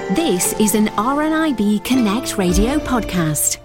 This is an RNIB Connect Radio podcast.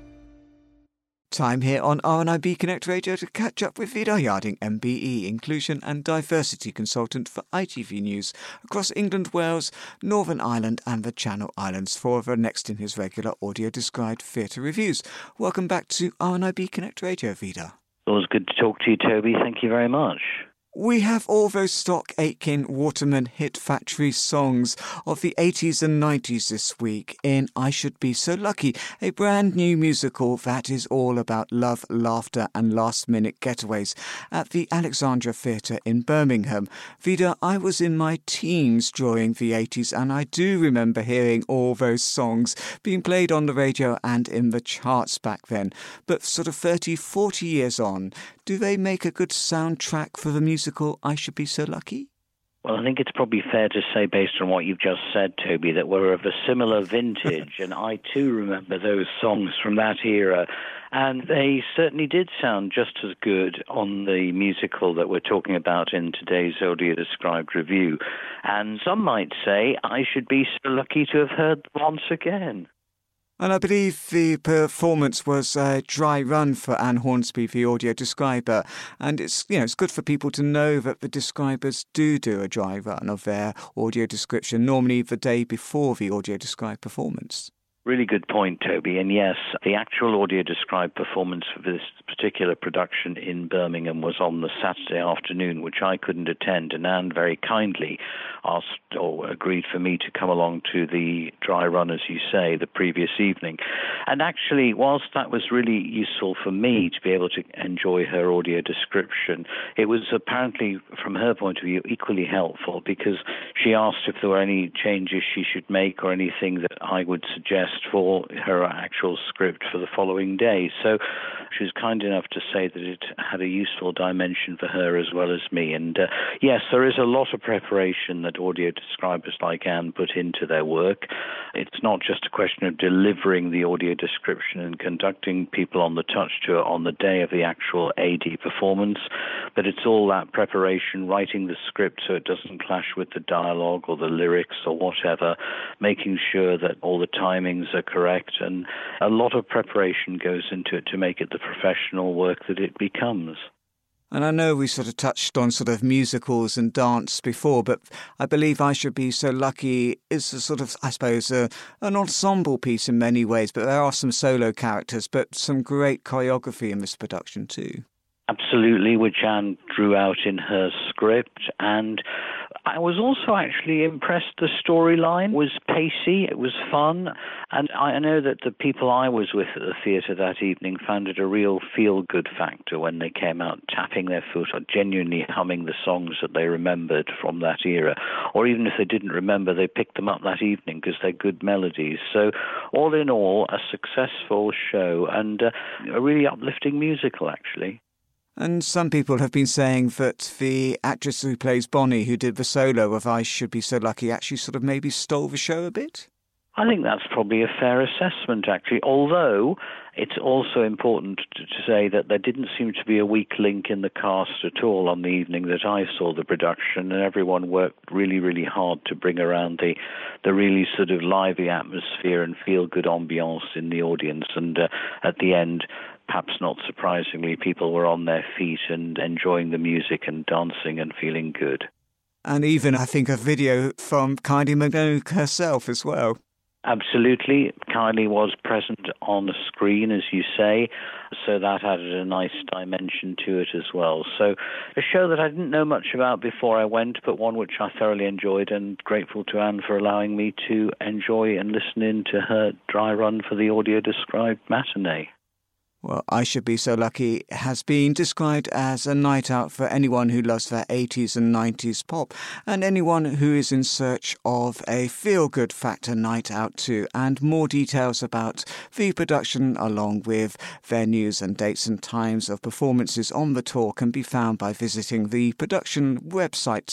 Time here on RNIB Connect Radio to catch up with Vidar Yarding, MBE, Inclusion and Diversity Consultant for ITV News across England, Wales, Northern Ireland and the Channel Islands for the next in his regular audio-described theatre reviews. Welcome back to RNIB Connect Radio, Vidar. Always good to talk to you, Toby. Thank you very much. We have all those stock Aitken Waterman hit factory songs of the 80s and 90s this week in I Should Be So Lucky, a brand new musical that is all about love, laughter and last-minute getaways at the Alexandra Theatre in Birmingham. Vidar, I was in my teens during the 80s and I do remember hearing all those songs being played on the radio and in the charts back then. But sort of 30, 40 years on, do they make a good soundtrack for the musical I Should Be So Lucky? Well, I think it's probably fair to say, based on what you've just said, Toby, that we're of a similar vintage, and I too remember those songs from that era, and they certainly did sound just as good on the musical that we're talking about in today's audio-described review. And some might say, I should be so lucky to have heard them once again. And I believe the performance was a dry run for Anne Hornsby, the audio describer. And it's good for people to know that the describers do a dry run of their audio description, normally the day before the audio described performance. Really good point, Toby. And yes, the actual audio-described performance for this particular production in Birmingham was on the Saturday afternoon, which I couldn't attend. And Anne very kindly asked or agreed for me to come along to the dry run, as you say, the previous evening. And actually, whilst that was really useful for me to be able to enjoy her audio description, it was apparently, from her point of view, equally helpful because she asked if there were any changes she should make or anything that I would suggest for her actual script for the following day. So she was kind enough to say that it had a useful dimension for her as well as me. And yes, there is a lot of preparation that audio describers like Anne put into their work. It's not just a question of delivering the audio description and conducting people on the touch tour on the day of the actual AD performance, but it's all that preparation, writing the script so it doesn't clash with the dialogue or the lyrics or whatever, making sure that all the timings are correct, and a lot of preparation goes into it to make it the professional work that it becomes. And I know we sort of touched on sort of musicals and dance before, but I believe I Should Be So Lucky is a sort of, I suppose, an ensemble piece in many ways, but there are some solo characters, but some great choreography in this production too. Absolutely, which Anne drew out in her script, and I was also actually impressed. The storyline was pacey, it was fun, and I know that the people I was with at the theatre that evening found it a real feel-good factor when they came out tapping their foot or genuinely humming the songs that they remembered from that era. Or even if they didn't remember, they picked them up that evening because they're good melodies. So all in all, a successful show and a really uplifting musical, actually. And some people have been saying that the actress who plays Bonnie, who did the solo of I Should Be So Lucky, actually sort of maybe stole the show a bit? I think that's probably a fair assessment, actually, although it's also important to say that there didn't seem to be a weak link in the cast at all on the evening that I saw the production, and everyone worked really, really hard to bring around the really sort of lively atmosphere and feel-good ambiance in the audience, and at the end, perhaps not surprisingly, people were on their feet and enjoying the music and dancing and feeling good. And even, I think, a video from Kylie Minogue herself as well. Absolutely. Kylie was present on the screen, as you say, so that added a nice dimension to it as well. So a show that I didn't know much about before I went, but one which I thoroughly enjoyed, and grateful to Anne for allowing me to enjoy and listen in to her dry run for the audio-described matinee. Well, I Should Be So Lucky has been described as a night out for anyone who loves their 80s and 90s pop, and anyone who is in search of a feel-good factor night out too. And more details about the production, along with venues and dates and times of performances on the tour, can be found by visiting the production website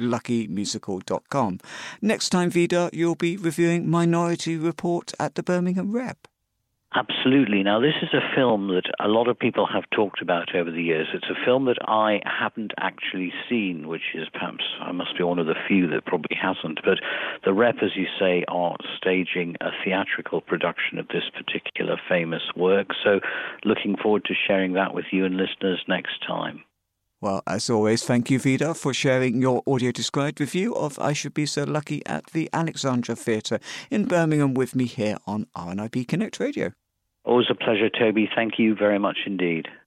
soluckymusical.com. Next time, Vidar, you'll be reviewing Minority Report at the Birmingham Rep. Absolutely. Now, this is a film that a lot of people have talked about over the years. It's a film that I haven't actually seen, which is perhaps, I must be one of the few that probably hasn't. But the Rep, as you say, are staging a theatrical production of this particular famous work. So looking forward to sharing that with you and listeners next time. Well, as always, thank you, Vidar, for sharing your audio-described review of I Should Be So Lucky at the Alexandra Theatre in Birmingham with me here on RNIB Connect Radio. Always a pleasure, Toby. Thank you very much indeed.